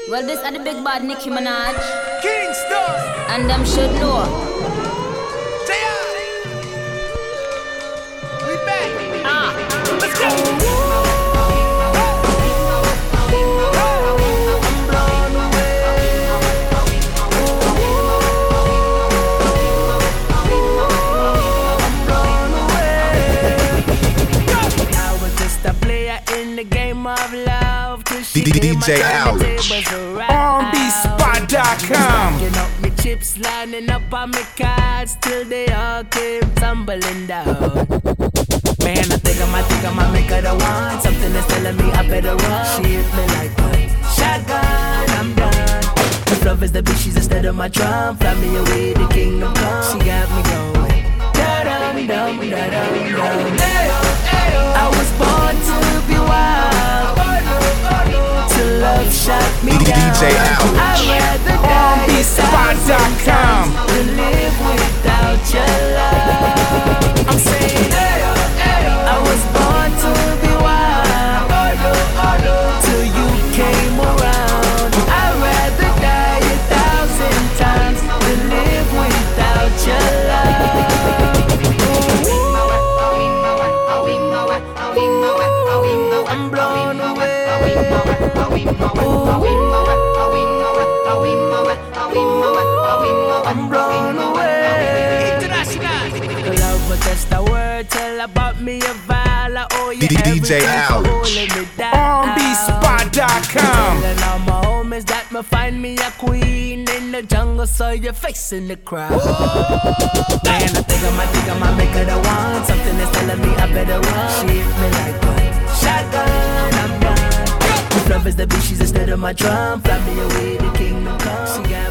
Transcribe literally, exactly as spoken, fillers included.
Well, this are the big bad Nicki Minaj. Kingston. And them should know. J I. We back. Ah. Let's go. D J Alex on B spot dot com. Stacking up my chips, lining up on my cards till they all came tumbling down. Man, I think I might think I might make her the one. Something is telling me I better run. She hit me like a shotgun, I'm done. The love is the bitch, she's instead of my drum. Fly me away, the kingdom come. She got me going da-dum, dum, da-dum, dum. I was born to be wild. Love shot me down. D J Alex I'd rather die on B spot dot com than live without your love. I'm saying I was born to be wild till you came around. I'd rather die a thousand times than live without your love. I'm blown away. I'm blown away. International. Love, but that's the word. Tell about me a while. I owe you D J Alex on B spot dot com. And all my homies that me find me a queen in the jungle, so you're facing the crowd. Man, I think I might think I might make her the one. Something is telling me I better run. She hit me like a shotgun, I'm done. Love is the bitch, she's instead of my drum. Fly me away, the kingdom come. She got